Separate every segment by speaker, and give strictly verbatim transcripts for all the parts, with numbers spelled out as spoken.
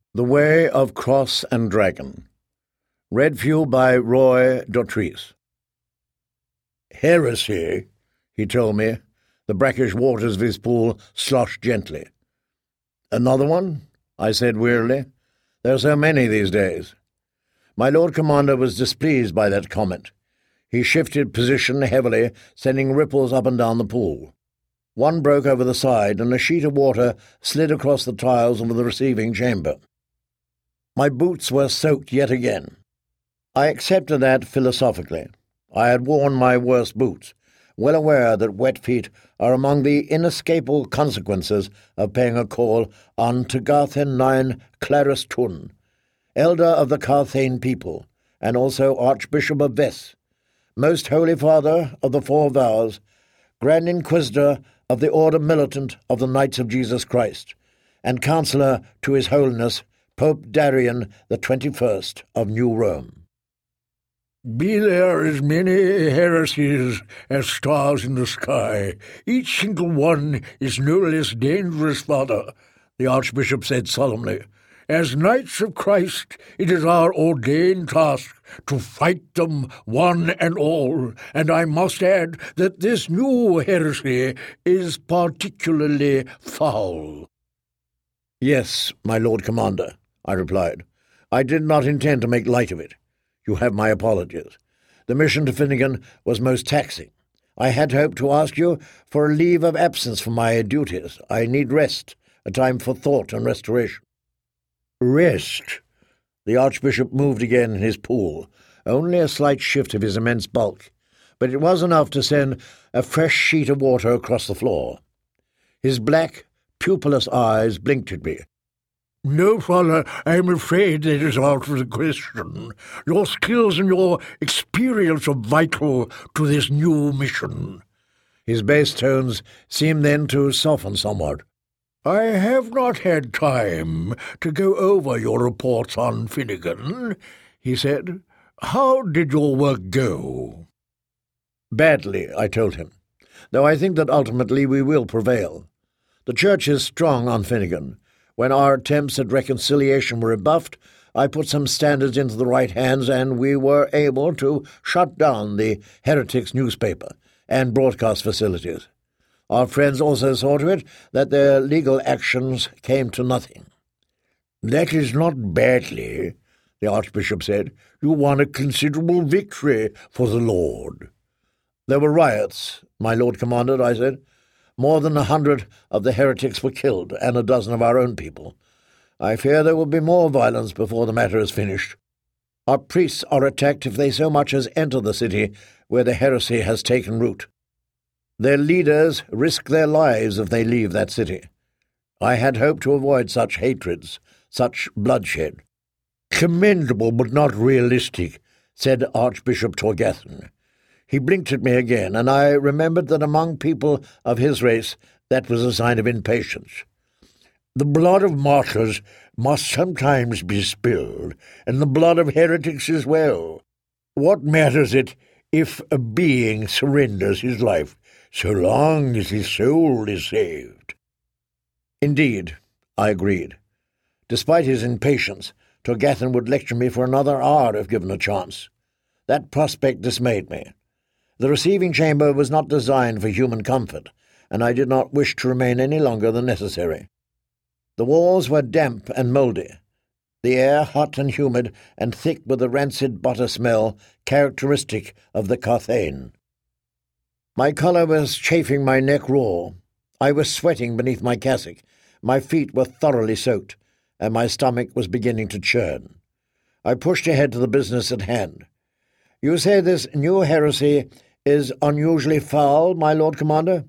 Speaker 1: The Way of Cross and Dragon. Read for you by Roy Dotrice. Heresy, he told me. The brackish waters of his pool sloshed gently. Another one? I said wearily. There are so many these days. My Lord Commander was displeased by that comment. He shifted position heavily, sending ripples up and down the pool. One broke over the side, and a sheet of water slid across the tiles of the receiving chamber. My boots were soaked yet again. I accepted that philosophically. I had worn my worst boots, well aware that wet feet are among the inescapable consequences of paying a call on Tegathen nine Claris Tun, elder of the Carthane people, and also Archbishop of Ves, Most Holy Father of the Four Vows, Grand Inquisitor of the Order Militant of the Knights of Jesus Christ, and Counselor to His Holiness Pope Darian the twenty-first of New Rome.
Speaker 2: Be there as many heresies as stars in the sky, each single one is no less dangerous, Father, the Archbishop said solemnly. As Knights of Christ, it is our ordained task to fight them one and all, and I must add that this new heresy is particularly foul.
Speaker 1: Yes, my Lord Commander, I replied. I did not intend to make light of it. You have my apologies. The mission to Finnegan was most taxing. I had hoped to ask you for a leave of absence from my duties. I need rest, a time for thought and restoration.
Speaker 2: Rest?
Speaker 1: The Archbishop moved again in his pool, only a slight shift of his immense bulk, but it was enough to send a fresh sheet of water across the floor. His black, pupilless eyes blinked at me.
Speaker 2: No, Father, I am afraid that is out of the question. Your skills and your experience are vital to this new mission.
Speaker 1: His bass tones seemed then to soften somewhat.
Speaker 2: I have not had time to go over your reports on Finnegan, he said. How did your work go?
Speaker 1: Badly, I told him, though I think that ultimately we will prevail. The Church is strong on Finnegan. When our attempts at reconciliation were rebuffed, I put some standards into the right hands, and we were able to shut down the heretics' newspaper and broadcast facilities. Our friends also saw to it that their legal actions came to nothing.
Speaker 2: That is not badly, the Archbishop said. You won a considerable victory for the Lord.
Speaker 1: There were riots, my Lord Commander, I said. More than a hundred of the heretics were killed, and a dozen of our own people. I fear there will be more violence before the matter is finished. Our priests are attacked if they so much as enter the city where the heresy has taken root. Their leaders risk their lives if they leave that city. I had hoped to avoid such hatreds, such bloodshed.
Speaker 2: Commendable but not realistic,
Speaker 1: said Archbishop Torgathen. He blinked at me again, and I remembered that among people of his race that was a sign of impatience.
Speaker 2: The blood of martyrs must sometimes be spilled, and the blood of heretics as well. What matters it if a being surrenders his life, so long as his soul is saved?
Speaker 1: Indeed, I agreed. Despite his impatience, Torgathen would lecture me for another hour if given a chance. That prospect dismayed me. The receiving chamber was not designed for human comfort, and I did not wish to remain any longer than necessary. The walls were damp and mouldy, the air hot and humid and thick with the rancid butter smell characteristic of the Carthane. My collar was chafing my neck raw. I was sweating beneath my cassock. My feet were thoroughly soaked, and my stomach was beginning to churn. I pushed ahead to the business at hand. You say this new heresy is unusually foul, my Lord Commander?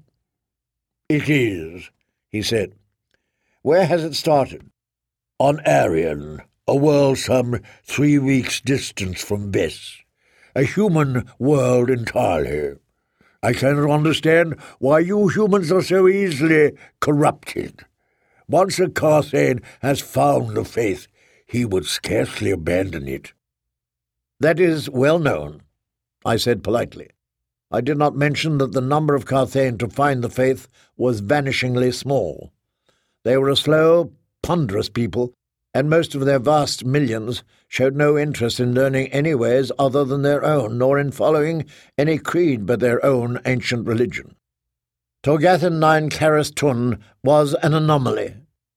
Speaker 2: It is, he said.
Speaker 1: Where has it started?
Speaker 2: On Arian, a world some three weeks' distance from Ves, a human world entirely. I cannot understand why you humans are so easily corrupted. Once a Carthane has found the faith, he would scarcely abandon it.
Speaker 1: That is well known, I said politely. I did not mention that the number of Carthane to find the faith was vanishingly small. They were a slow, ponderous people, and most of their vast millions showed no interest in learning any ways other than their own, nor in following any creed but their own ancient religion. Torgathan Nine Claris Tun was an anomaly.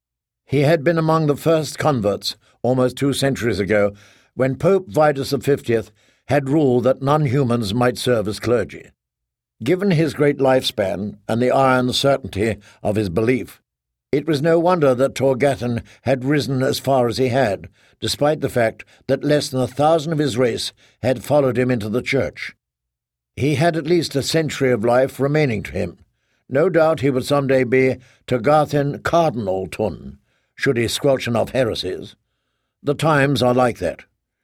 Speaker 1: He had been among the first converts, almost two centuries ago, when Pope Vitus the fiftieth had ruled that non-humans might serve as clergy. Given his great lifespan and the iron certainty of his belief, it was no wonder that Torgathan had risen as far as he had, despite the fact that less than a thousand of his race had followed him into the church. He had at least a century of life remaining to him. No doubt he would some day be Torgathan Cardinal Tun, should he squelch enough heresies. The times are like that.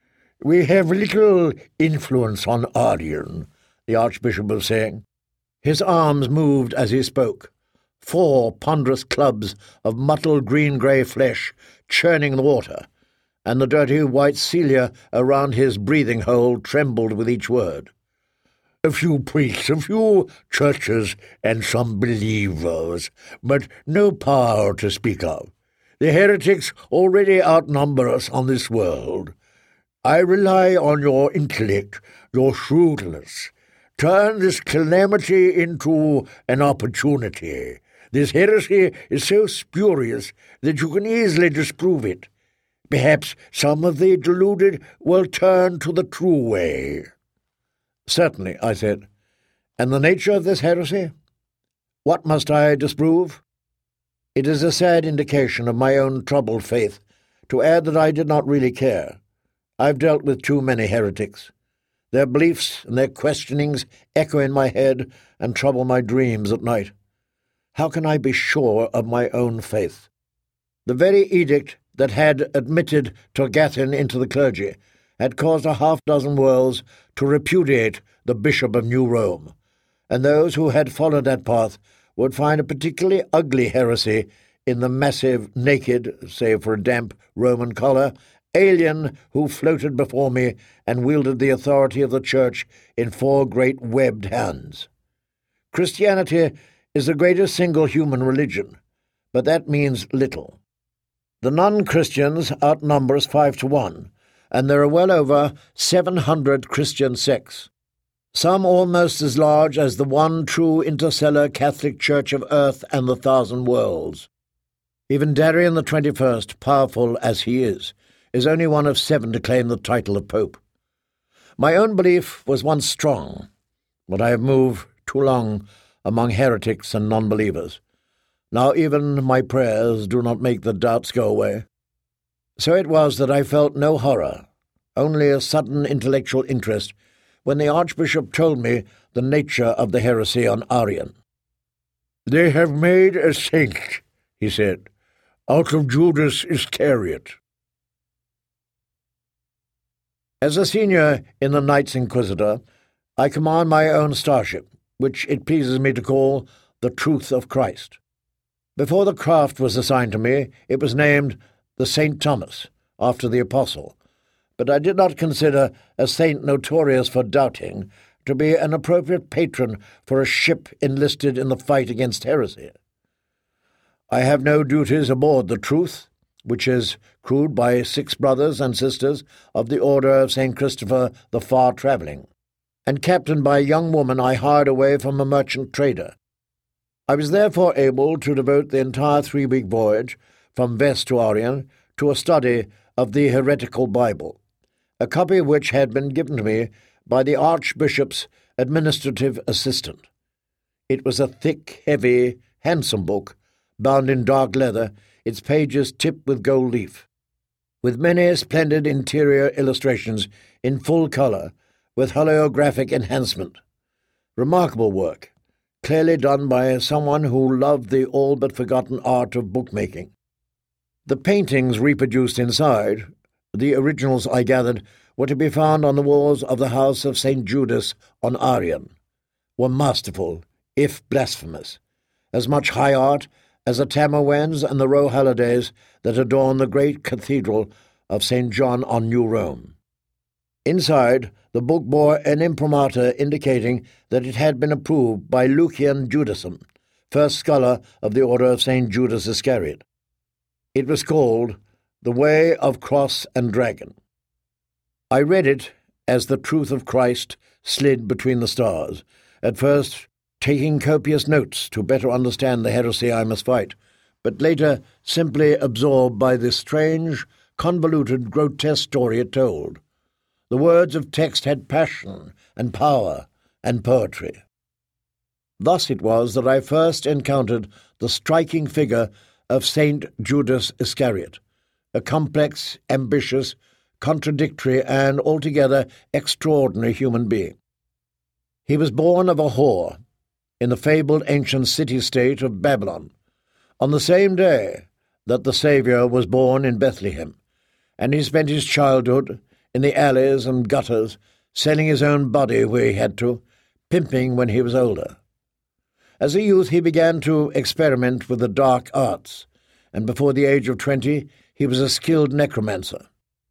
Speaker 2: "We have little influence on Arian,"
Speaker 1: the Archbishop was saying. His arms moved as he spoke, four ponderous clubs of mottled green-grey flesh churning the water, and the dirty white cilia around his breathing hole trembled with each word.
Speaker 2: "A few priests, a few churches, and some believers, but no power to speak of. The heretics already outnumber us on this world. I rely on your intellect, your shrewdness. Turn this calamity into an opportunity. This heresy is so spurious that you can easily disprove it. Perhaps some of the deluded will turn to the true way."
Speaker 1: "Certainly," I said. "And the nature of this heresy? What must I disprove?" It is a sad indication of my own troubled faith to add that I did not really care. I've dealt with too many heretics. Their beliefs and their questionings echo in my head and trouble my dreams at night. How can I be sure of my own faith? The very edict that had admitted Torgathan into the clergy had caused a half-dozen worlds to repudiate the Bishop of New Rome, and those who had followed that path would find a particularly ugly heresy in the massive, naked, save for a damp Roman collar, alien who floated before me and wielded the authority of the Church in four great webbed hands. Christianity is the greatest single human religion, but that means little. The non-Christians outnumber us five to one, and there are well over seven hundred Christian sects, some almost as large as the one true interstellar Catholic Church of Earth and the Thousand Worlds. Even Darian the twenty-first, powerful as he is, is only one of seven to claim the title of Pope. My own belief was once strong, but I have moved too long among heretics and non-believers. Now even my prayers do not make the doubts go away. So it was that I felt no horror, only a sudden intellectual interest, when the Archbishop told me the nature of the heresy on Arian.
Speaker 2: "They have made a saint," he said, "out of Judas Iscariot."
Speaker 1: As a senior in the Knights Inquisitor, I command my own starship, which it pleases me to call the Truth of Christ. Before the craft was assigned to me, it was named the Saint Thomas, after the Apostle, but I did not consider a saint notorious for doubting to be an appropriate patron for a ship enlisted in the fight against heresy. I have no duties aboard the Truth, which is crewed by six brothers and sisters of the Order of Saint Christopher the Far-Travelling, and captained by a young woman I hired away from a merchant trader. I was therefore able to devote the entire three-week voyage from Vest to Arian to a study of the heretical Bible, a copy of which had been given to me by the Archbishop's administrative assistant. It was a thick, heavy, handsome book, bound in dark leather, its pages tipped with gold leaf, with many splendid interior illustrations in full colour, with holoographic enhancement. Remarkable work, clearly done by someone who loved the all-but-forgotten art of bookmaking. The paintings reproduced inside, the originals I gathered, were to be found on the walls of the house of Saint Judas on Arian, were masterful, if blasphemous, as much high art as the Tamawans and the Row Hallidays that adorn the great cathedral of Saint John on New Rome. Inside, the book bore an imprimatur indicating that it had been approved by Lucian Judasum, first scholar of the Order of Saint Judas Iscariot. It was called The Way of Cross and Dragon. I read it as the truth of Christ slid between the stars, at first taking copious notes to better understand the heresy I must fight, but later simply absorbed by this strange, convoluted, grotesque story it told. The words of text had passion and power and poetry. Thus it was that I first encountered the striking figure of Saint Judas Iscariot, a complex, ambitious, contradictory, and altogether extraordinary human being. He was born of a whore in the fabled ancient city-state of Babylon, on the same day that the Saviour was born in Bethlehem, and he spent his childhood in the alleys and gutters, selling his own body where he had to, pimping when he was older. As a youth he began to experiment with the dark arts, and before the age of twenty he was a skilled necromancer.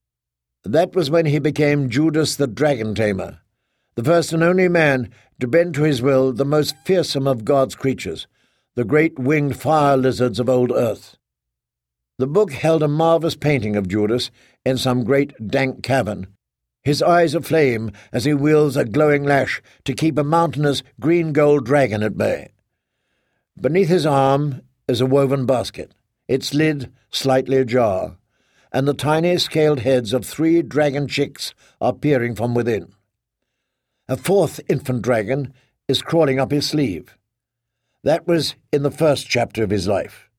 Speaker 1: That was when he became Judas the Dragon Tamer, the first and only man to bend to his will the most fearsome of God's creatures, the great winged fire lizards of old earth. The book held a marvellous painting of Judas in some great dank cavern, his eyes aflame as he wields a glowing lash to keep a mountainous green-gold dragon at bay. Beneath his arm is a woven basket, its lid slightly ajar, and the tiny scaled heads of three dragon chicks are peering from within. A fourth infant dragon is crawling up his sleeve. That was in the first chapter of his life.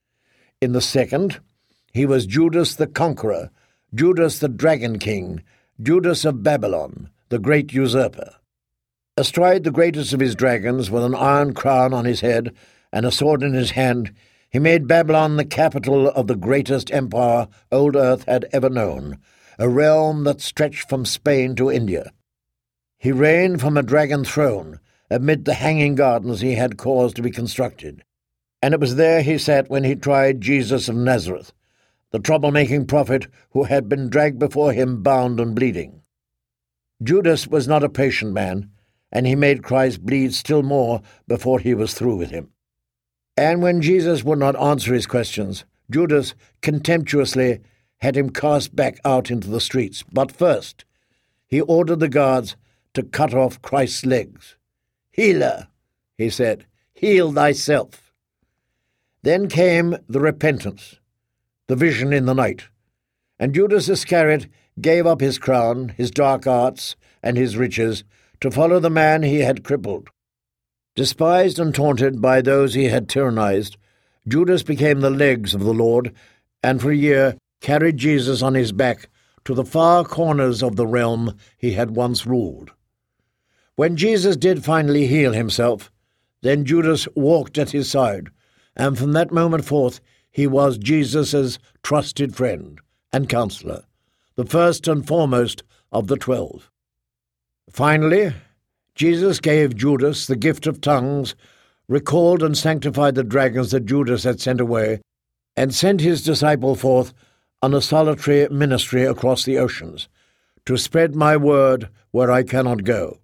Speaker 1: In the second, he was Judas the Conqueror, Judas the Dragon King, Judas of Babylon, the great usurper. Astride the greatest of his dragons, with an iron crown on his head and a sword in his hand, he made Babylon the capital of the greatest empire old earth had ever known, a realm that stretched from Spain to India. He reigned from a dragon throne amid the hanging gardens he had caused to be constructed, and it was there he sat when he tried Jesus of Nazareth, the trouble-making prophet who had been dragged before him bound and bleeding. Judas was not a patient man, and he made Christ bleed still more before he was through with him. And when Jesus would not answer his questions, Judas contemptuously had him cast back out into the streets. But first, he ordered the guards to cut off Christ's legs. "Healer," he said, "heal thyself." Then came the repentance, the vision in the night, and Judas Iscariot gave up his crown, his dark arts, and his riches to follow the man he had crippled. Despised and taunted by those he had tyrannized, Judas became the legs of the Lord, and for a year carried Jesus on his back to the far corners of the realm he had once ruled. When Jesus did finally heal himself, then Judas walked at his side, and from that moment forth he was Jesus' trusted friend and counselor, the first and foremost of the twelve. Finally, Jesus gave Judas the gift of tongues, recalled and sanctified the dragons that Judas had sent away, and sent his disciple forth on a solitary ministry across the oceans, to spread my word where I cannot go.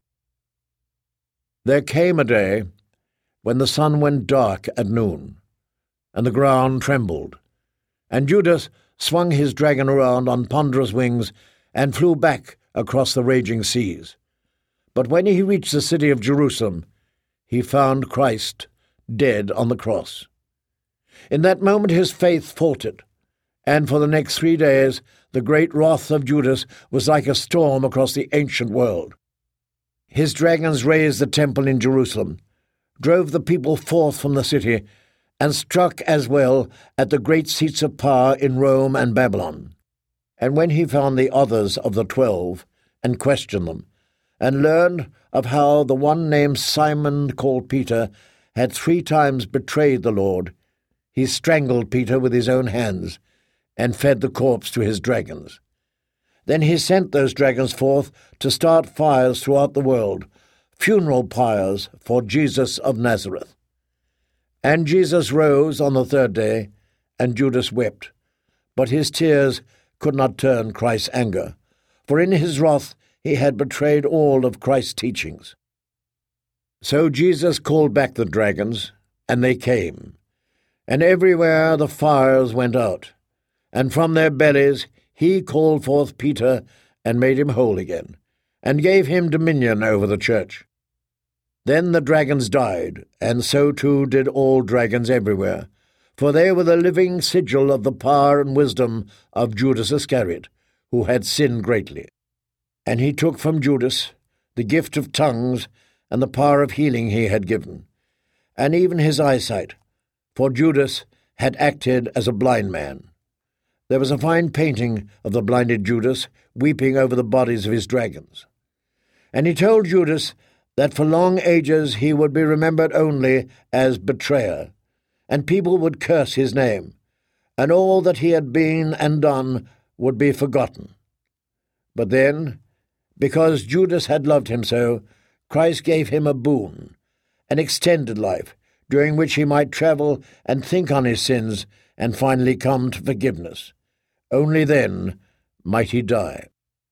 Speaker 1: There came a day when the sun went dark at noon, and the ground trembled, and Judas swung his dragon around on ponderous wings and flew back across the raging seas. But when he reached the city of Jerusalem, he found Christ dead on the cross. In that moment his faith faltered, and for the next three days the great wrath of Judas was like a storm across the ancient world. His dragons razed the temple in Jerusalem, drove the people forth from the city, and struck as well at the great seats of power in Rome and Babylon. And when he found the others of the twelve, and questioned them, and learned of how the one named Simon, called Peter, had three times betrayed the Lord, he strangled Peter with his own hands, and fed the corpse to his dragons. Then he sent those dragons forth to start fires throughout the world, funeral pyres for Jesus of Nazareth. And Jesus rose on the third day, and Judas wept. But his tears could not turn Christ's anger, for in his wrath he had betrayed all of Christ's teachings. So Jesus called back the dragons, and they came, and everywhere the fires went out, And from their bellies he called forth Peter and made him whole again, and gave him dominion over the church. Then the dragons died, and so too did all dragons everywhere, for they were the living sigil of the power and wisdom of Judas Iscariot, who had sinned greatly. And he took from Judas the gift of tongues and the power of healing he had given, and even his eyesight, for Judas had acted as a blind man. There was a fine painting of the blinded Judas weeping over the bodies of his dragons. And he told Judas that for long ages he would be remembered only as betrayer, and people would curse his name, and all that he had been and done would be forgotten. But then, because Judas had loved him so, Christ gave him a boon, an extended life, during which he might travel and think on his sins and finally come to forgiveness. Only then might he die.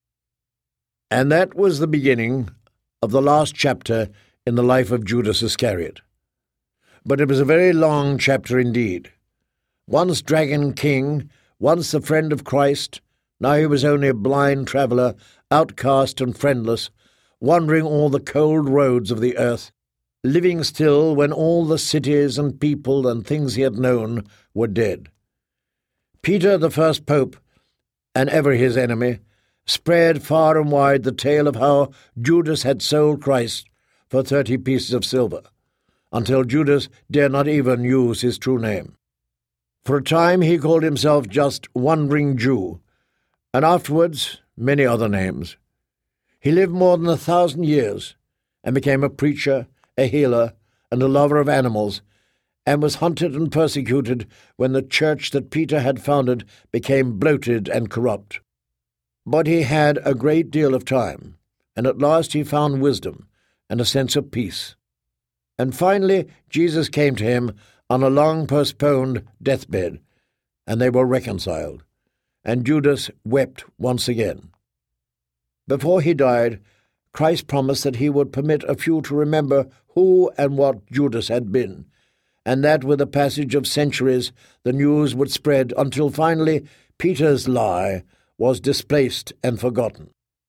Speaker 1: And that was the beginning of the last chapter in the life of Judas Iscariot. But it was a very long chapter indeed. Once dragon king, once a friend of Christ, now he was only a blind traveller, outcast and friendless, wandering all the cold roads of the earth, living still when all the cities and people and things he had known were dead. Peter, the first pope, and ever his enemy, spread far and wide the tale of how Judas had sold Christ for thirty pieces of silver, until Judas dare not even use his true name. For a time he called himself just Wandering Jew, and afterwards many other names. He lived more than a thousand years, and became a preacher, a healer, and a lover of animals, and was hunted and persecuted when the church that Peter had founded became bloated and corrupt. But he had a great deal of time, and at last he found wisdom and a sense of peace. And finally Jesus came to him on a long-postponed deathbed, and they were reconciled, and Judas wept once again. Before he died, Christ promised that he would permit a few to remember who and what Judas had been, and that with the passage of centuries the news would spread until finally Peter's lie was displaced and forgotten.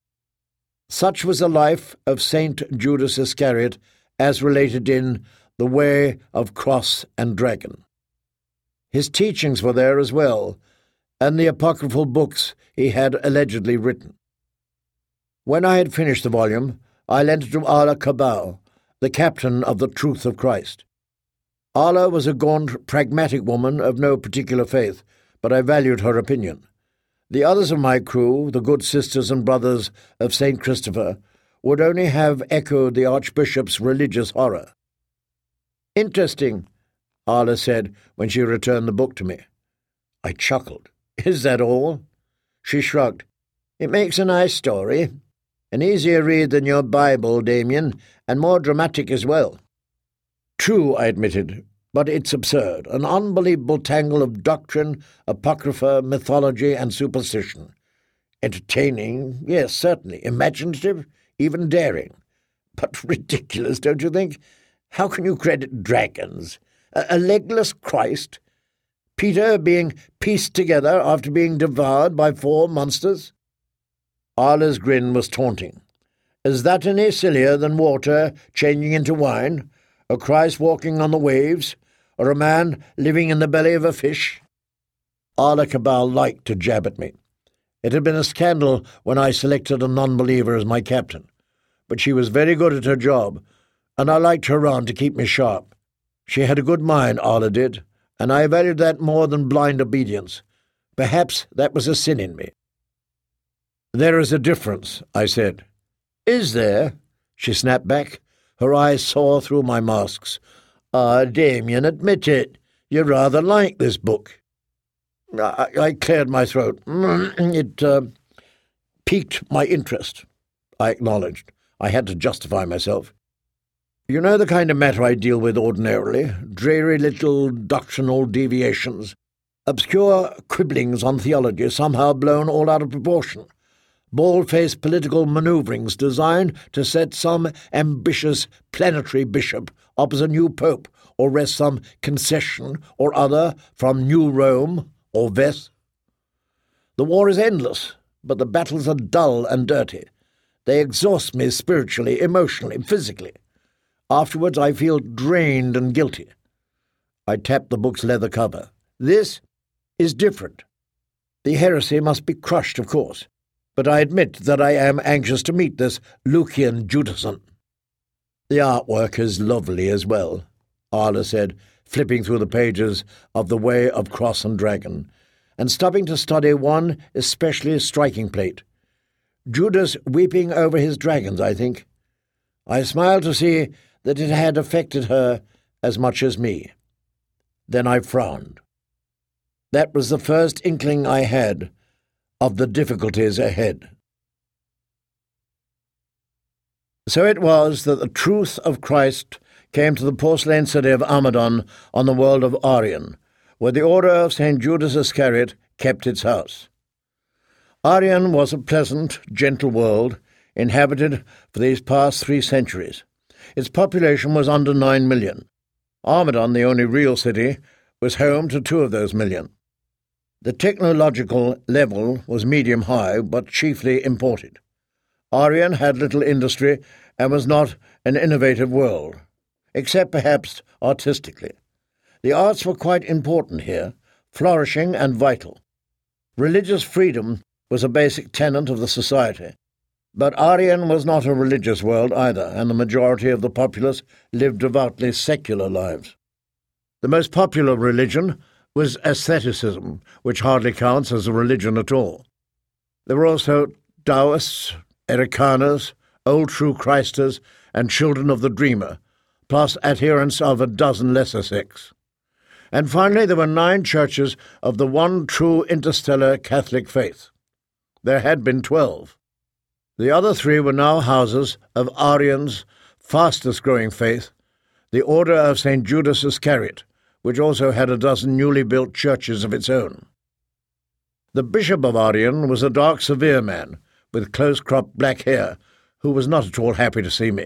Speaker 1: Such was the life of Saint Judas Iscariot as related in The Way of Cross and Dragon. His teachings were there as well, and the apocryphal books he had allegedly written. When I had finished the volume, I lent it to Ala Cabal, the captain of the Truth of Christ. Ala was a gaunt, pragmatic woman of no particular faith, but I valued her opinion. The others of my crew, the good sisters and brothers of Saint Christopher, would only have echoed the Archbishop's religious horror. "Interesting," Ala said when she returned the book to me. I chuckled. "Is that all?" She shrugged. "It makes a nice story. An easier read than your Bible, Damien, and more dramatic as well." "True," I admitted, "but it's absurd, an unbelievable tangle of doctrine, apocrypha, mythology, and superstition. Entertaining, yes, certainly. Imaginative, even daring. But ridiculous, don't you think? How can you credit dragons? A, a legless Christ? Peter being pieced together after being devoured by four monsters?" Ala's grin was taunting. "Is that any sillier than water changing into wine, or Christ walking on the waves, or a man living in the belly of a fish?" Ala Cabal liked to jab at me. It had been a scandal when I selected a non-believer as my captain, but she was very good at her job, and I liked her round to keep me sharp. She had a good mind, Ala did, and I valued that more than blind obedience. Perhaps that was a sin in me. "There is a difference," I said. "Is there?" she snapped back. Her eyes saw through my masks. "Ah, Damien, admit it. You rather like this book." I, I cleared my throat. It uh, piqued my interest, I acknowledged. I had to justify myself. "You know the kind of matter I deal with ordinarily, dreary little doctrinal deviations, obscure quibblings on theology somehow blown all out of proportion, bald-faced political manoeuvrings designed to set some ambitious planetary bishop up as a new pope or wrest some concession or other from New Rome or Vest. The war is endless, but the battles are dull and dirty. They exhaust me spiritually, emotionally, physically. Afterwards I feel drained and guilty. I tapped the book's leather cover. This is different. The heresy must be crushed, of course, but I admit that I am anxious to meet this Lucian Judason. The artwork is lovely as well, Arla said, flipping through the pages of The Way of Cross and Dragon, and stopping to study one especially striking plate. Judas weeping over his dragons, I think. I smiled to see that it had affected her as much as me. Then I frowned. That was the first inkling I had of the difficulties ahead. So it was that the truth of Christ came to the porcelain city of Amadon on the world of Arion, where the order of Saint Judas Iscariot kept its house. Arion was a pleasant, gentle world, inhabited for these past three centuries. Its population was under nine million. Amadon, the only real city, was home to two of those million. The technological level was medium-high, but chiefly imported. Arion had little industry and was not an innovative world, except perhaps artistically. The arts were quite important here, flourishing and vital. Religious freedom was a basic tenet of the society, but Arion was not a religious world either, and the majority of the populace lived devoutly secular lives. The most popular religion was asceticism, which hardly counts as a religion at all. There were also Taoists, Ericaners, Old True Christers, and Children of the Dreamer, plus adherents of a dozen lesser sects. And finally there were nine churches of the one true interstellar Catholic faith. There had been twelve. The other three were now houses of Arion's fastest-growing faith, the Order of Saint Judas Iscariot, which also had a dozen newly built churches of its own. The Bishop of Arion was a dark, severe man, with close-cropped black hair, who was not at all happy to see me.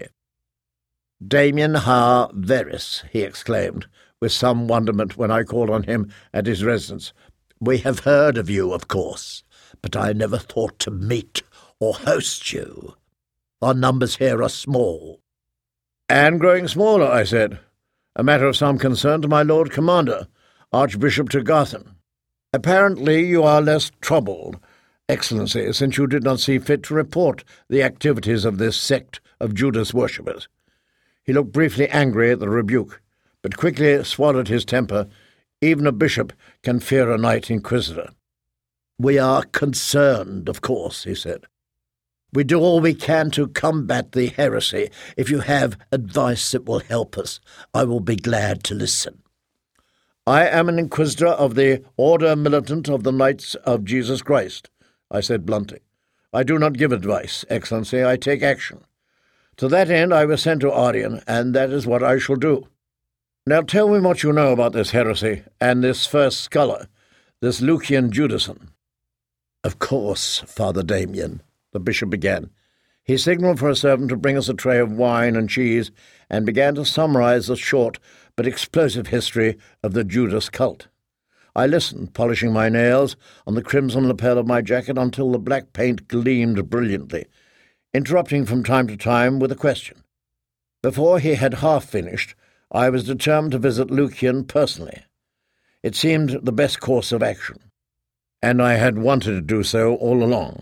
Speaker 1: "Damien Ha Veris," he exclaimed, with some wonderment when I called on him at his residence. "We have heard of you, of course, but I never thought to meet or host you. Our numbers here are small." "And growing smaller," I said. "A matter of some concern to my Lord Commander, Archbishop Tregarthen. Apparently you are less troubled, Excellency, since you did not see fit to report the activities of this sect of Judas worshippers." He looked briefly angry at the rebuke, but quickly swallowed his temper. Even a bishop can fear a knight inquisitor. "We are concerned, of course," he said. "We do all we can to combat the heresy. If you have advice that will help us, I will be glad to listen." "I am an inquisitor of the Order Militant of the Knights of Jesus Christ," I said bluntly. "I do not give advice, Excellency, I take action. To that end I was sent to Arion, and that is what I shall do. Now tell me what you know about this heresy, and this first scholar, this Lucian Judason." "Of course, Father Damien," the bishop began. He signalled for a servant to bring us a tray of wine and cheese, and began to summarize the short but explosive history of the Judas cult. I listened, polishing my nails on the crimson lapel of my jacket until the black paint gleamed brilliantly, interrupting from time to time with a question. Before he had half finished, I was determined to visit Lucian personally. It seemed the best course of action, and I had wanted to do so all along.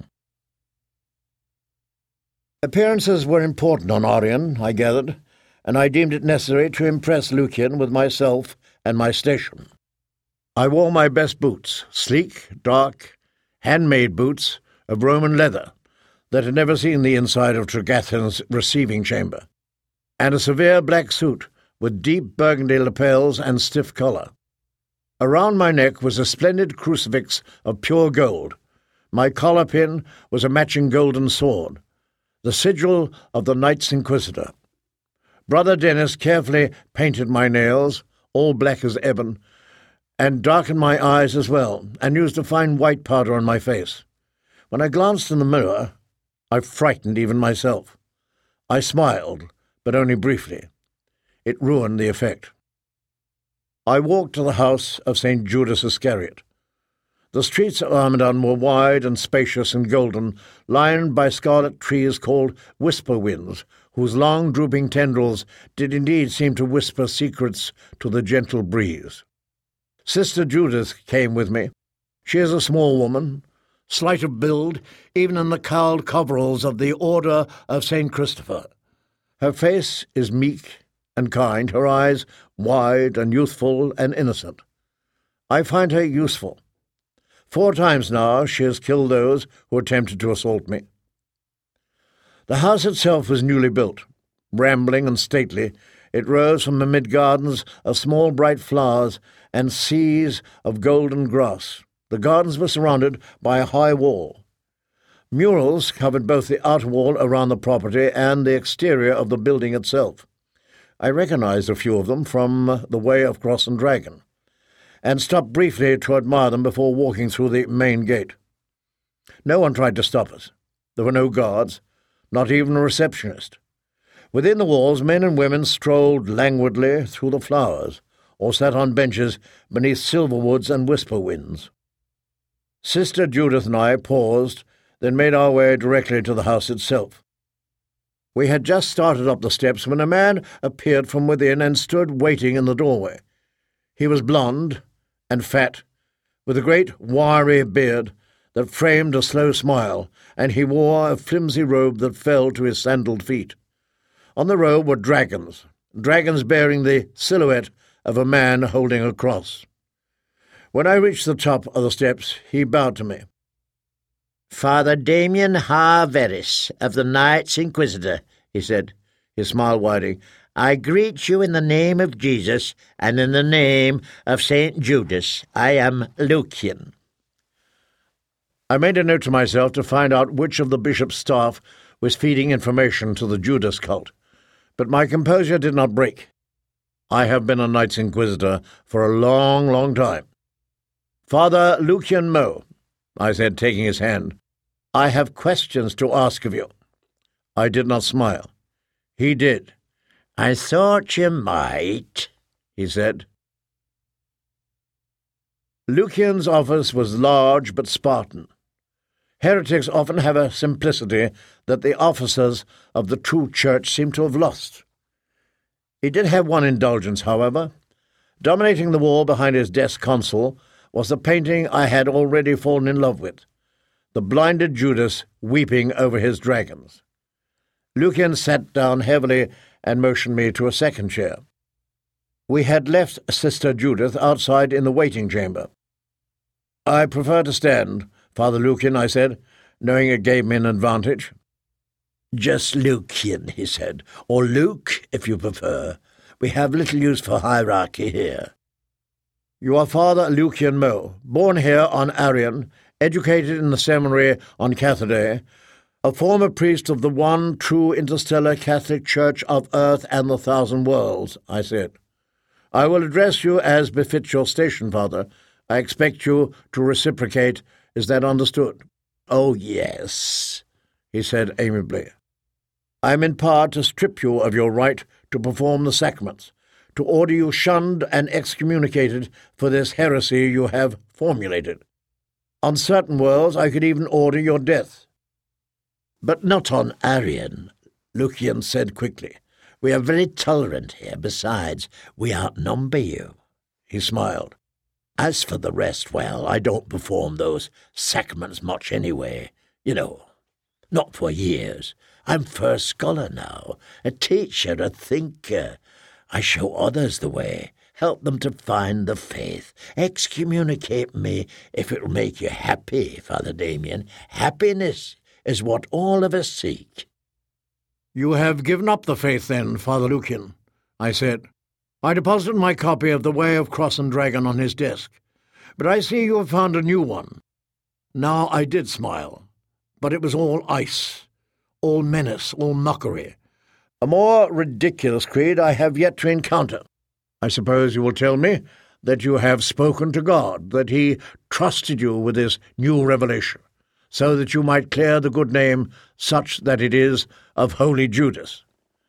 Speaker 1: Appearances were important on Arion, I gathered, and I deemed it necessary to impress Lucian with myself and my station. I wore my best boots, sleek, dark, handmade boots of Roman leather that had never seen the inside of Tregarthen's receiving chamber, and a severe black suit with deep burgundy lapels and stiff collar. Around my neck was a splendid crucifix of pure gold. My collar pin was a matching golden sword, the sigil of the Knights Inquisitor. Brother Dennis carefully painted my nails, all black as ebon, and darkened my eyes as well, and used a fine white powder on my face. When I glanced in the mirror, I frightened even myself. I smiled, but only briefly. It ruined the effect. I walked to the house of Saint Judas Iscariot. The streets of Armadan were wide and spacious and golden, lined by scarlet trees called whisper winds, whose long drooping tendrils did indeed seem to whisper secrets to the gentle breeze. Sister Judith came with me. She is a small woman, slight of build, even in the cowled coveralls of the Order of Saint Christopher. Her face is meek and kind, her eyes wide and youthful and innocent. I find her useful. Four times now she has killed those who attempted to assault me. The house itself was newly built. Rambling and stately, it rose from amid gardens of small bright flowers and seas of golden grass. The gardens were surrounded by a high wall. Murals covered both the outer wall around the property and the exterior of the building itself. I recognized a few of them from the way of Cross and Dragon, and stopped briefly to admire them before walking through the main gate. No one tried to stop us. There were no guards, not even a receptionist. Within the walls, men and women strolled languidly through the flowers, or sat on benches beneath silver woods and whisper winds. Sister Judith and I paused, then made our way directly to the house itself. We had just started up the steps when a man appeared from within and stood waiting in the doorway. He was blond and fat, with a great wiry beard that framed a slow smile, and he wore a flimsy robe that fell to his sandaled feet. On the robe were dragons, dragons bearing the silhouette of a man holding a cross. When I reached the top of the steps, he bowed to me.
Speaker 3: "Father Damien Harveris of the Knights Inquisitor," he said, his smile widening. "I greet you in the name of Jesus and in the name of Saint Judas. I am Lucian."
Speaker 1: I made a note to myself to find out which of the bishop's staff was feeding information to the Judas cult, but my composure did not break. I have been a Knights Inquisitor for a long, long time. "Father Lucian Mo," I said, taking his hand, "I have questions to ask of you." I did not smile. He did.
Speaker 3: "I thought you might," he said.
Speaker 1: Lucian's office was large but Spartan. Heretics often have a simplicity that the officers of the true church seem to have lost. He did have one indulgence, however. Dominating the wall behind his desk console was the painting I had already fallen in love with, the blinded Judas weeping over his dragons. Lucian sat down heavily and motioned me to a second chair. We had left Sister Judith outside in the waiting chamber. "I prefer to stand, Father Lucian," I said, knowing it gave me an advantage.
Speaker 3: "Just Lucian," he said, "or Luke, if you prefer. We have little use for hierarchy here."
Speaker 1: "You are Father Lucian Mo, born here on Arian, educated in the seminary on Cathay, a former priest of the one true interstellar Catholic Church of Earth and the Thousand Worlds," I said. "I will address you as befits your station, Father. I expect you to reciprocate. Is that understood?"
Speaker 3: "Oh, yes,"
Speaker 1: he said amiably. "I am in part to strip you of your right to perform the sacraments, to order you shunned and excommunicated for this heresy you have formulated. On certain worlds I could even order your death."
Speaker 3: "But not on Arian," Lucian said quickly. "We are very tolerant here. Besides, we outnumber you."
Speaker 1: He smiled.
Speaker 3: "As for the rest, well, I don't perform those sacraments much anyway. You know, not for years. I'm first scholar now, a teacher, a thinker. I show others the way, help them to find the faith. Excommunicate me if it will make you happy, Father Damien. Happiness is what all of us seek."
Speaker 1: "You have given up the faith, then, Father Lucian," I said. I deposited my copy of The Way of Cross and Dragon on his desk. "But I see you have found a new one." Now I did smile, but it was all ice, all menace, all mockery. A more ridiculous creed I have yet to encounter. I suppose you will tell me that you have spoken to God, that he trusted you with this new revelation, so that you might clear the good name, such that it is, of Holy Judas.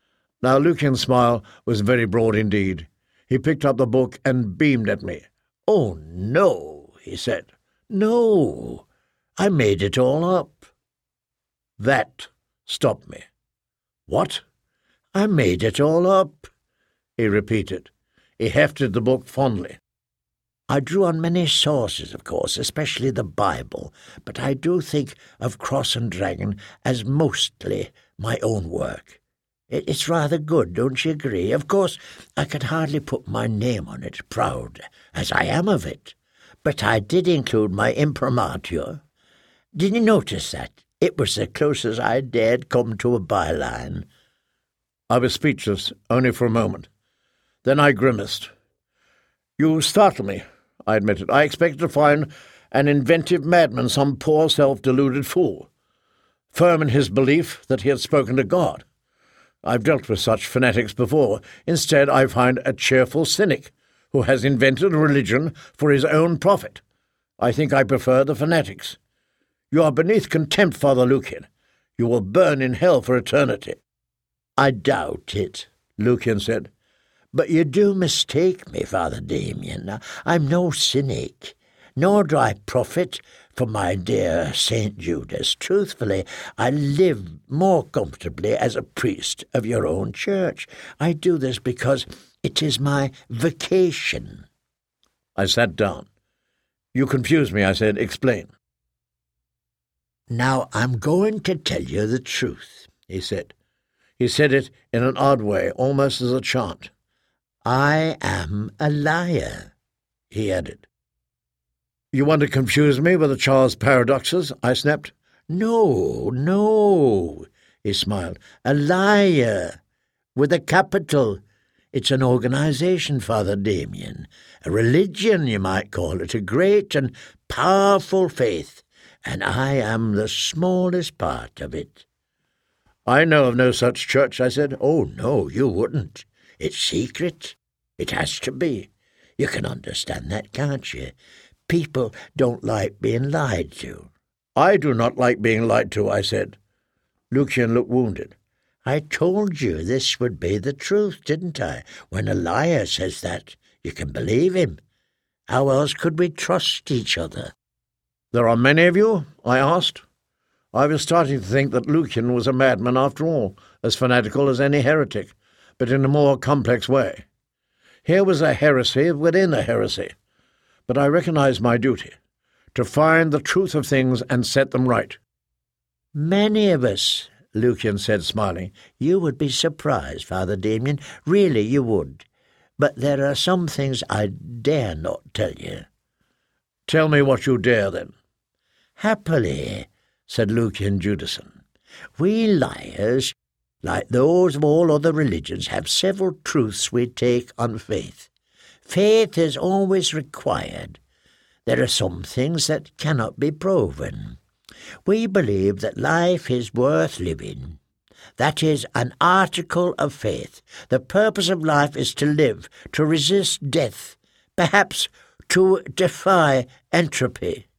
Speaker 1: Now Lucian's smile was very broad indeed. He picked up the book and beamed at me. "Oh, no," he said.
Speaker 3: No, I made it all up.
Speaker 1: That stopped me. What?
Speaker 3: I made it all up,
Speaker 1: he repeated. He hefted the book fondly.
Speaker 3: I drew on many sources, of course, especially the Bible, but I do think of Cross and Dragon as mostly my own work. It's rather good, don't you agree? Of course, I could hardly put my name on it, proud as I am of it, but I did include my imprimatur. Did you notice that? It was the closest I dared come to a byline.
Speaker 1: I was speechless, only for a moment. Then I grimaced. You startle me, I admitted. I expected to find an inventive madman, some poor self-deluded fool, firm in his belief that he had spoken to God. I've dealt with such fanatics before. Instead, I find a cheerful cynic who has invented a religion for his own profit. I think I prefer the fanatics. You are beneath contempt, Father Lucian. You will burn in hell for eternity.
Speaker 3: I doubt it, Lucian said. But you do mistake me, Father Damien. I'm no cynic, nor do I profit from my dear Saint Judas. Truthfully, I live more comfortably as a priest of your own church. I do this because it is my vocation.
Speaker 1: I sat down. You confuse me, I said. Explain.
Speaker 3: Now I'm going to tell you the truth, he said.
Speaker 1: He said it in an odd way, almost as a chant.
Speaker 3: I am a liar, he added.
Speaker 1: You want to confuse me with the Charles paradoxes? I snapped.
Speaker 3: No, no, he smiled. A liar, with a capital. It's an organization, Father Damien. A religion, you might call it, a great and powerful faith. And I am the smallest part of it.
Speaker 1: I know of no such church, I said.
Speaker 3: Oh, no, you wouldn't. It's secret. It has to be. You can understand that, can't you? People don't like being lied to.
Speaker 1: I do not like being lied to, I said. Lucian looked wounded.
Speaker 3: I told you this would be the truth, didn't I? When a liar says that, you can believe him. How else could we trust each other?
Speaker 1: There are many of you? I asked. I was starting to think that Lucian was a madman after all, as fanatical as any heretic, but in a more complex way. Here was a heresy within a heresy, but I recognized my duty, to find the truth of things and set them right.
Speaker 3: Many of us, Lucian said, smiling. You would be surprised, Father Damien. Really, you would. But there are some things I dare not tell you.
Speaker 1: Tell me what you dare, then.
Speaker 3: Happily, said Lucian Judison, we liars, like those of all other religions, have several truths we take on faith. Faith is always required. There are some things that cannot be proven. We believe that life is worth living. That is an article of faith. The purpose of life is to live, to resist death, perhaps to defy entropy.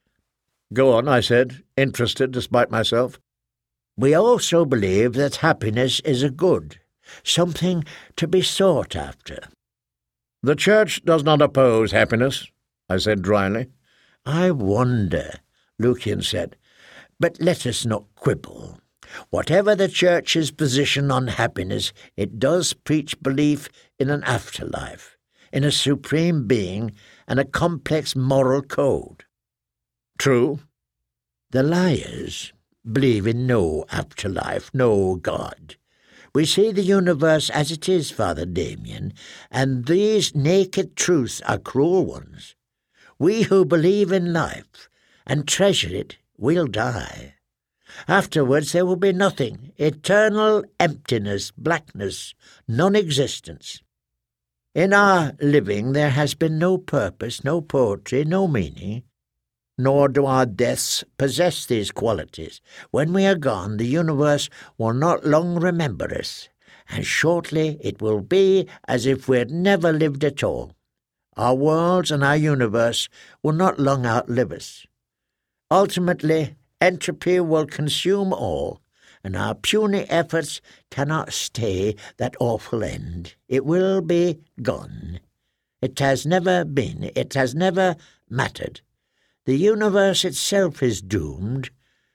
Speaker 1: Go on, I said, interested despite myself.
Speaker 3: We also believe that happiness is a good, something to be sought after.
Speaker 1: The Church does not oppose happiness, I said dryly.
Speaker 3: I wonder, Lucian said, but let us not quibble. Whatever the Church's position on happiness, it does preach belief in an afterlife, in a supreme being, and a complex moral code.
Speaker 1: True.
Speaker 3: The liars believe in no afterlife, no God. We see the universe as it is, Father Damien, and these naked truths are cruel ones. We who believe in life and treasure it will die. Afterwards there will be nothing, eternal emptiness, blackness, non-existence. In our living there has been no purpose, no poetry, no meaning, nor do our deaths possess these qualities. When we are gone, the universe will not long remember us, and shortly it will be as if we had never lived at all. Our worlds and our universe will not long outlive us. Ultimately, entropy will consume all, and our puny efforts cannot stay that awful end. It will be gone. It has never been. It has never mattered. The universe itself is doomed,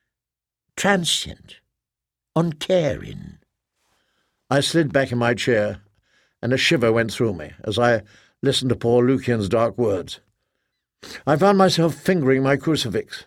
Speaker 3: transient, uncaring.
Speaker 1: I slid back in my chair, and a shiver went through me as I listened to poor Lucian's dark words. I found myself fingering my crucifix.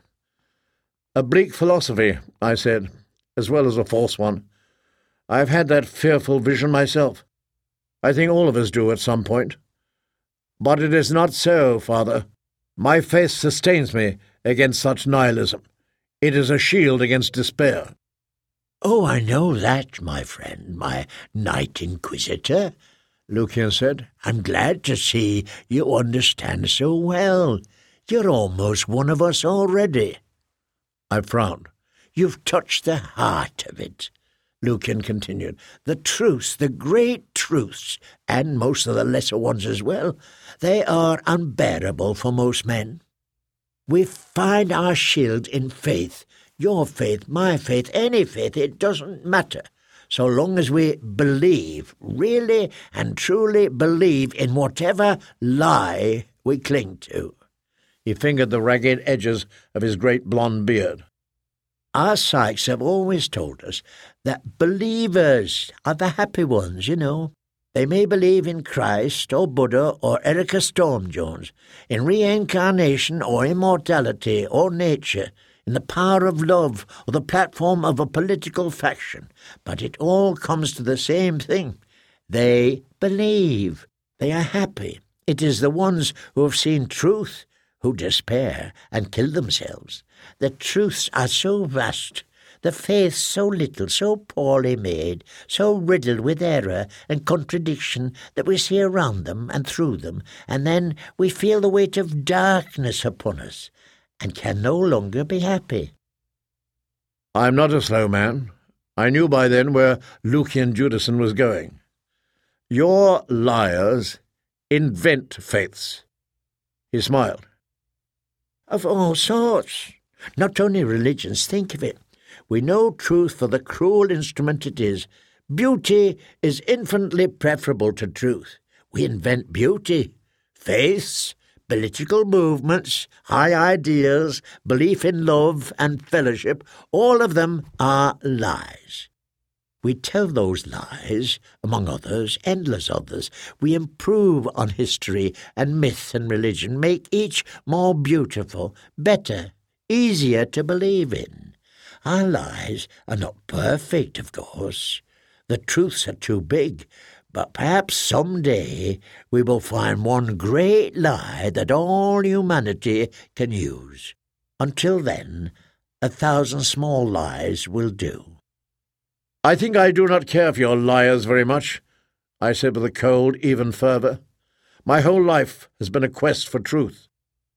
Speaker 1: A bleak philosophy, I said, as well as a false one. I've had that fearful vision myself. I think all of us do at some point. But it is not so, Father. My faith sustains me against such nihilism. It is a shield against despair.
Speaker 3: Oh, I know that, my friend, my Knight Inquisitor, Lucian said. I'm glad to see you understand so well. You're almost one of us already.
Speaker 1: I frowned.
Speaker 3: You've touched the heart of it, Lucian continued. The truths, the great truths, and most of the lesser ones as well, they are unbearable for most men. We find our shield in faith, your faith, my faith, any faith, it doesn't matter, so long as we believe, really and truly believe in whatever lie we cling to.
Speaker 1: He fingered the ragged edges of his great blonde beard.
Speaker 3: Our psychs have always told us that believers are the happy ones, you know. They may believe in Christ or Buddha or Erica Storm-Jones, in reincarnation or immortality or nature, in the power of love or the platform of a political faction, but it all comes to the same thing. They believe. They are happy. It is the ones who have seen truth who despair and kill themselves. The truths are so vast, the faith so little, so poorly made, so riddled with error and contradiction that we see around them and through them, and then we feel the weight of darkness upon us, and can no longer be happy.
Speaker 1: I'm not a slow man. I knew by then where Lucian Judison was going. Your liars invent faiths. He smiled.
Speaker 3: Of all sorts. Not only religions, think of it. We know truth for the cruel instrument it is. Beauty is infinitely preferable to truth. We invent beauty. Faiths, political movements, high ideals, belief in love and fellowship, all of them are lies. We tell those lies, among others, endless others. We improve on history and myth and religion, make each more beautiful, better, easier to believe in. Our lies are not perfect, of course. The truths are too big, but perhaps some day we will find one great lie that all humanity can use. Until then, a thousand small lies will do.
Speaker 1: I think I do not care for your liars very much, I said with a cold, even fervour. My whole life has been a quest for truth.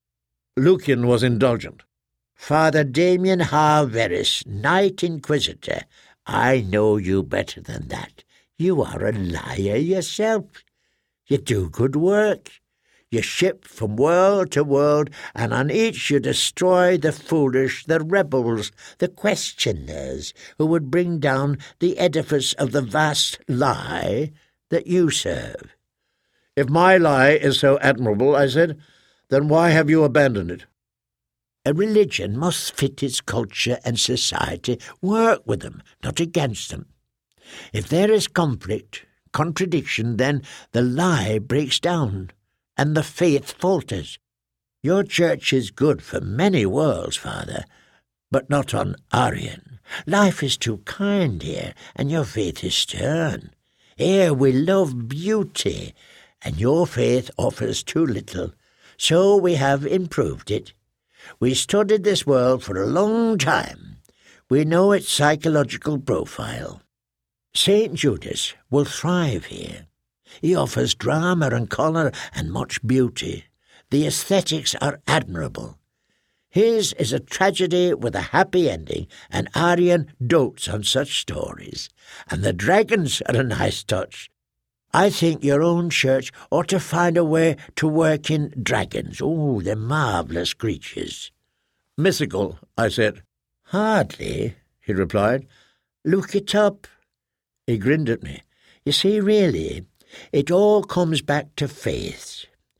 Speaker 1: Lucian was indulgent.
Speaker 3: Father Damien Harveris, Knight Inquisitor, I know you better than that. You are a liar yourself. You do good work. You ship from world to world, and on each you destroy the foolish, the rebels, the questioners, who would bring down the edifice of the vast lie that you serve.
Speaker 1: If my lie is so admirable, I said, then why have you abandoned it?
Speaker 3: A religion must fit its culture and society, work with them, not against them. If there is conflict, contradiction, then the lie breaks down, and the faith falters. Your church is good for many worlds, Father, but not on Arian. Life is too kind here, and your faith is stern. Here we love beauty, and your faith offers too little, so we have improved it. We studied this world for a long time. We know its psychological profile. Saint Judas will thrive here. He offers drama and colour and much beauty. The aesthetics are admirable. His is a tragedy with a happy ending, and Arian dotes on such stories. And the dragons are a nice touch. I think your own church ought to find a way to work in dragons. Oh, they're marvellous creatures.
Speaker 1: Mystical, I said.
Speaker 3: Hardly, he replied. Look it up. He grinned at me. You see, really, it all comes back to faith.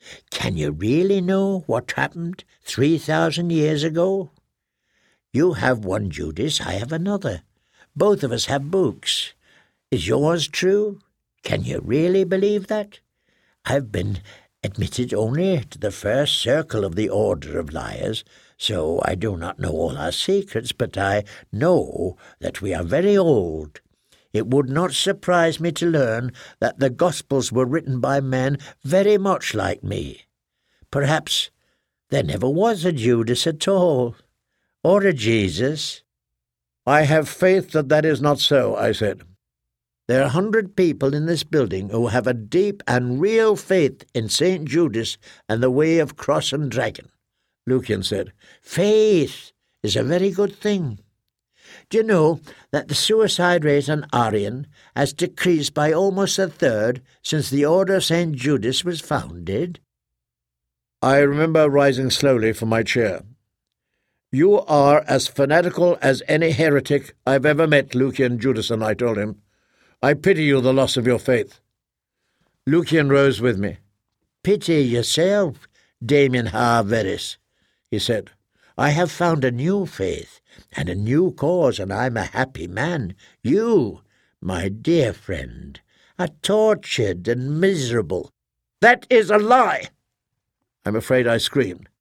Speaker 3: Can you really know what happened three thousand years ago? You have one Judas, I have another. Both of us have books. Is yours true? Can you really believe that? I've been admitted only to the first circle of the Order of Liars, so I do not know all our secrets, but I know that we are very old. It would not surprise me to learn that the Gospels were written by men very much like me. Perhaps there never was a Judas at all, or a Jesus.
Speaker 1: I have faith that that is not so, I said.
Speaker 3: There are a hundred people in this building who have a deep and real faith in Saint Judas and the way of cross and dragon,
Speaker 1: Lucian said.
Speaker 3: Faith is a very good thing. Do you know that the suicide rate on Arian has decreased by almost a third since the Order of Saint Judas was founded?
Speaker 1: I remember rising slowly from my chair. You are as fanatical as any heretic I've ever met, Lucian Judison, I told him. I pity you the loss of your faith. Lucian rose with me.
Speaker 3: Pity yourself, Damien Harveris, he said. I have found a new faith and a new cause, and I'm a happy man. You, my dear friend, are tortured and miserable.
Speaker 1: That is a lie! I'm afraid I screamed.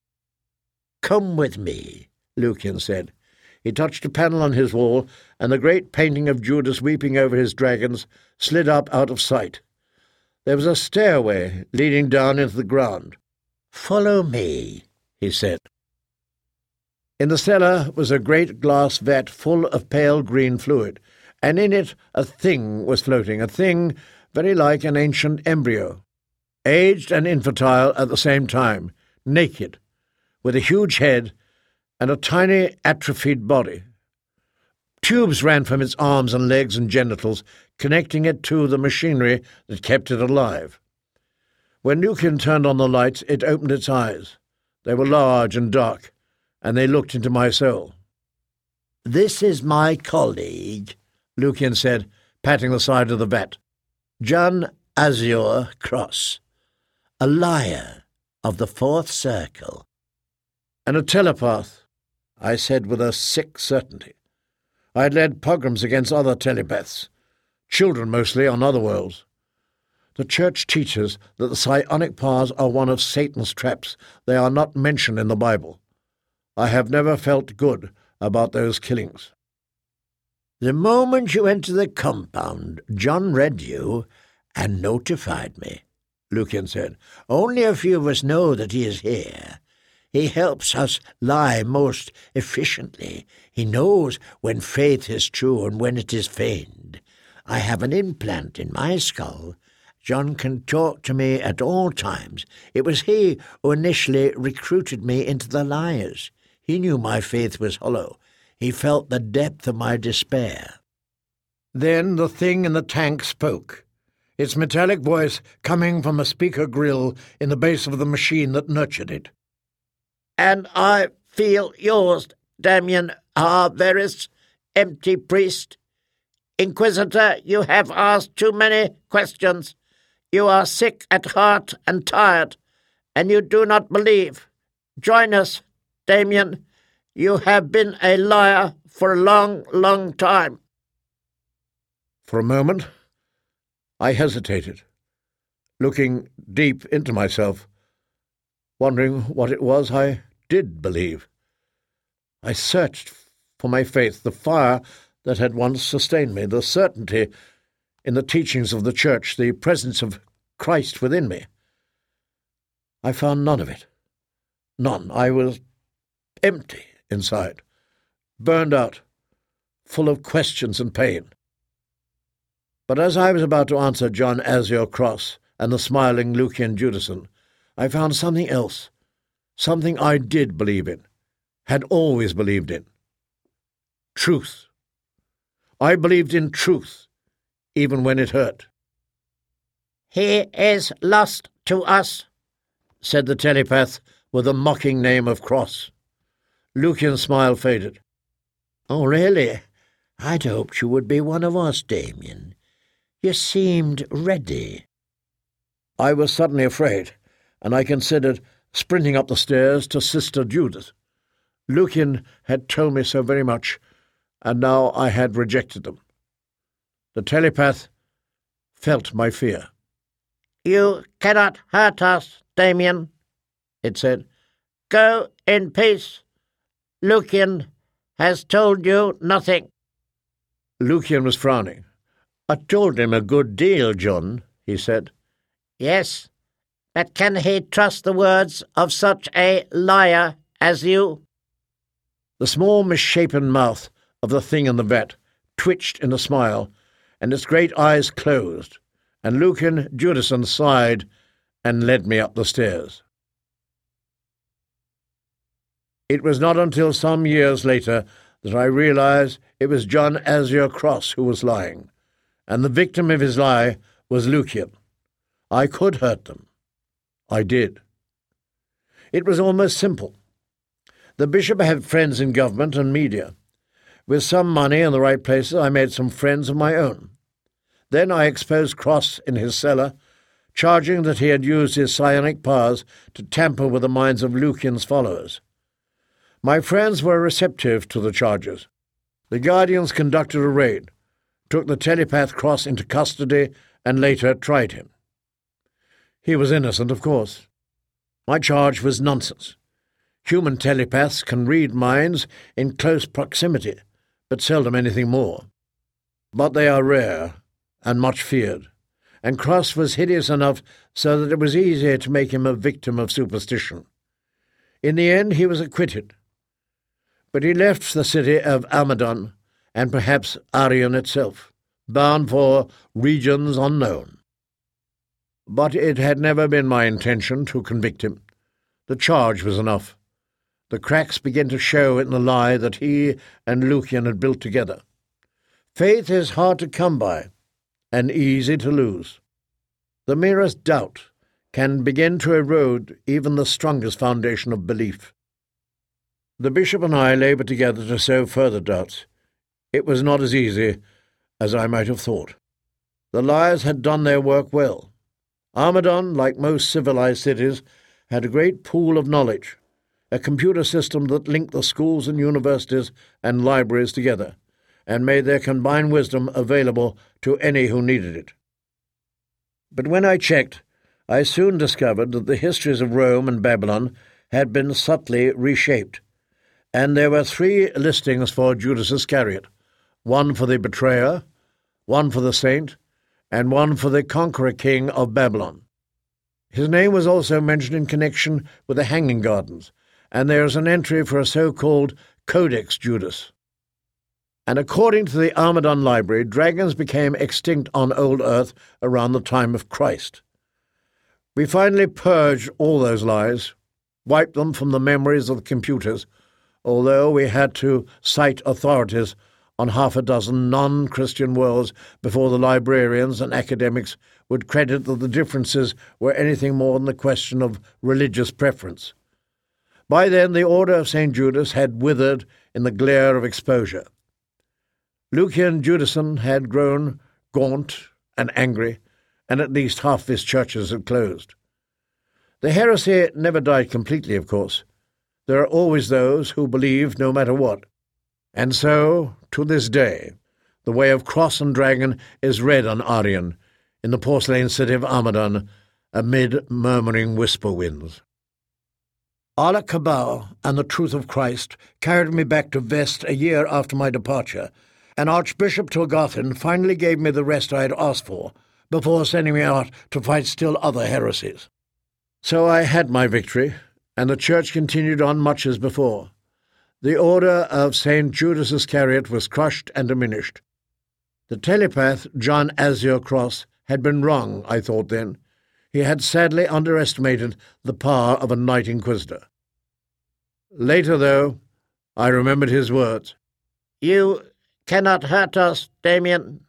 Speaker 3: Come with me,
Speaker 1: Lucian said. He touched a panel on his wall, and the great painting of Judas weeping over his dragons slid up out of sight. There was a stairway leading down into the ground.
Speaker 3: Follow me,
Speaker 1: he said. In the cellar was a great glass vat full of pale green fluid, and in it a thing was floating, a thing very like an ancient embryo, aged and infantile at the same time, naked, with a huge head and a tiny atrophied body. Tubes ran from its arms and legs and genitals, connecting it to the machinery that kept it alive. When Lucian turned on the lights, it opened its eyes. They were large and dark, and they looked into my soul.
Speaker 3: This is my colleague,
Speaker 1: Lucian said, patting the side of the vat.
Speaker 3: John Azure Cross, a liar of the fourth circle.
Speaker 1: And a telepath, I said with a sick certainty. I had led pogroms against other telepaths, children mostly on other worlds. The Church teaches that the psionic powers are one of Satan's traps. They are not mentioned in the Bible. I have never felt good about those killings.
Speaker 3: The moment you entered the compound, John read you and notified me, Lucian said. Only a few of us know that he is here. He helps us lie most efficiently. He knows when faith is true and when it is feigned. I have an implant in my skull. John can talk to me at all times. It was he who initially recruited me into the liars. He knew my faith was hollow. He felt the depth of my despair.
Speaker 2: Then the thing in the tank spoke, its metallic voice coming from a speaker grill in the base of the machine that nurtured it.
Speaker 3: And I feel yours, Damien Harveris, empty priest. Inquisitor, you have asked too many questions. You are sick at heart and tired, and you do not believe. Join us, Damien. You have been a liar for a long, long time.
Speaker 1: For a moment, I hesitated, looking deep into myself, wondering what it was I did believe. I searched for my faith, the fire that had once sustained me, the certainty in the teachings of the Church, the presence of Christ within me. I found none of it. None. I was empty inside, burned out, full of questions and pain. But as I was about to answer John Azure Cross and the smiling Lucian Judison, I found something else, something I did believe in, had always believed in. Truth. I believed in truth, even when it hurt.
Speaker 3: He is lost to us,
Speaker 1: said the telepath with the mocking name of Cross. Lucian's smile faded.
Speaker 3: Oh, really? I'd hoped you would be one of us, Damien. You seemed ready.
Speaker 1: I was suddenly afraid. and I considered sprinting up the stairs to Sister Judith. Lucian had told me so very much, and now I had rejected them. The telepath felt my fear.
Speaker 4: "You cannot hurt us, Damien," it said. "Go in peace. Lucian has told you nothing."
Speaker 1: Lucian was frowning. "I told him a good deal, John," he said.
Speaker 4: "Yes, but can he trust the words of such a liar as you?"
Speaker 1: The small misshapen mouth of the thing in the vat twitched in a smile, and its great eyes closed, and Lucian Judison sighed and led me up the stairs. It was not until some years later that I realized it was John Azure Cross who was lying, and the victim of his lie was Lucian. I could hurt them. I did. It was almost simple. The bishop had friends in government and media. With some money in the right places, I made some friends of my own. Then I exposed Cross in his cellar, charging that he had used his psionic powers to tamper with the minds of Lucian's followers. My friends were receptive to the charges. The Guardians conducted a raid, took the telepath Cross into custody, and later tried him. He was innocent, of course. My charge was nonsense. Human telepaths can read minds in close proximity, but seldom anything more. But they are rare and much feared, and Cross was hideous enough so that it was easier to make him a victim of superstition. In the end he was acquitted, but he left the city of Amadon, and perhaps Arion itself, bound for regions unknown. But it had never been my intention to convict him. The charge was enough. The cracks began to show in the lie that he and Lucian had built together. Faith is hard to come by, and easy to lose. The merest doubt can begin to erode even the strongest foundation of belief. The bishop and I laboured together to sow further doubts. It was not as easy as I might have thought. The liars had done their work well. Amadon, like most civilized cities, had a great pool of knowledge, a computer system that linked the schools and universities and libraries together, and made their combined wisdom available to any who needed it. But when I checked, I soon discovered that the histories of Rome and Babylon had been subtly reshaped, and there were three listings for Judas Iscariot, one for the betrayer, one for the saint, and one for the conqueror king of Babylon. His name was also mentioned in connection with the Hanging Gardens, and there is an entry for a so-called Codex Judas. And according to the Amadon Library, dragons became extinct on old Earth around the time of Christ. We finally purged all those lies, wiped them from the memories of the computers, although we had to cite authorities on half a dozen non-Christian worlds before the librarians and academics would credit that the differences were anything more than a question of religious preference. By then the Order of Saint Judas had withered in the glare of exposure. Lucian Judison had grown gaunt and angry, and at least half his churches had closed. The heresy never died completely, of course. There are always those who believe no matter what. And so, to this day, the way of cross and dragon is read on Arion, in the porcelain city of Amadon, amid murmuring whisper winds. Allah Kabal and the truth of Christ carried me back to Vest a year after my departure, and Archbishop Torgothin finally gave me the rest I had asked for, before sending me out to fight still other heresies. So I had my victory, and the Church continued on much as before. The order of Saint Judas Iscariot was crushed and diminished. The telepath, John Azure Cross, had been wrong, I thought then. He had sadly underestimated the power of a Knight Inquisitor. Later, though, I remembered his words.
Speaker 4: "You cannot hurt us, Damien."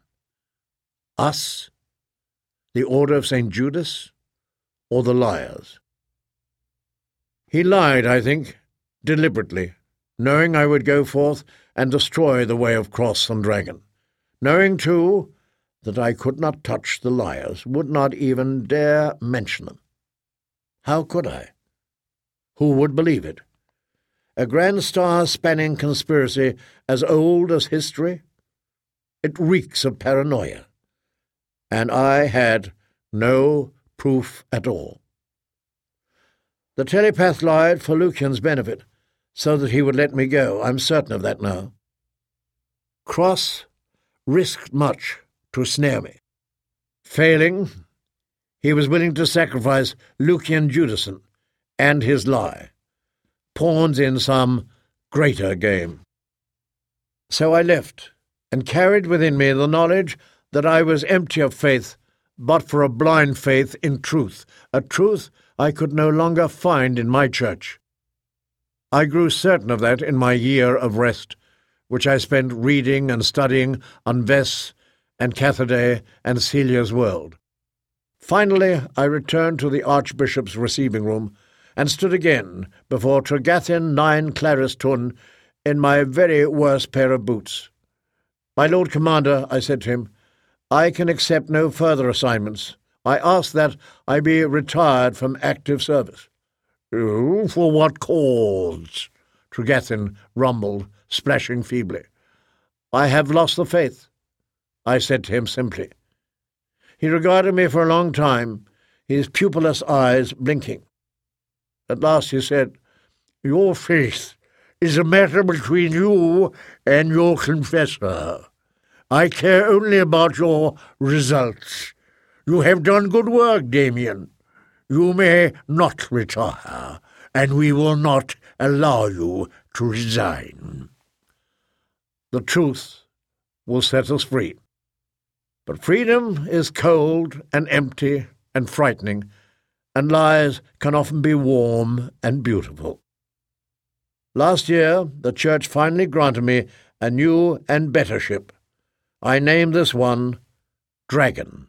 Speaker 1: Us? The Order of Saint Judas? Or the liars? He lied, I think, deliberately, knowing I would go forth and destroy the way of cross and dragon, knowing, too, that I could not touch the liars, would not even dare mention them. How could I? Who would believe it? A grand star-spanning conspiracy as old as history? It reeks of paranoia. And I had no proof at all. The telepath lied for Lucian's benefit, so that he would let me go. I'm certain of that now. Cross risked much to snare me. Failing, he was willing to sacrifice Lucian Judison and his lie, pawns in some greater game. So I left, and carried within me the knowledge that I was empty of faith, but for a blind faith in truth, a truth I could no longer find in my church. I grew certain of that in my year of rest, which I spent reading and studying on Vess and Catherdae and Celia's world. Finally, I returned to the Archbishop's receiving room and stood again before Tregathin nine Claris Tun in my very worst pair of boots. "My Lord Commander," I said to him, "I can accept no further assignments. I ask that I be retired from active service." "Oh, for what cause?" Tregathin rumbled, splashing feebly. "I have lost the faith," I said to him simply. He regarded me for a long time, his pupilless eyes blinking. At last he said, "Your faith is a matter between you and your confessor. I care only about your results. You have done good work, Damien. You may not retire, and we will not allow you to resign. The truth will set us free. But freedom is cold and empty and frightening, and lies can often be warm and beautiful. Last year the Church finally granted me a new and better ship. I named this one Dragon.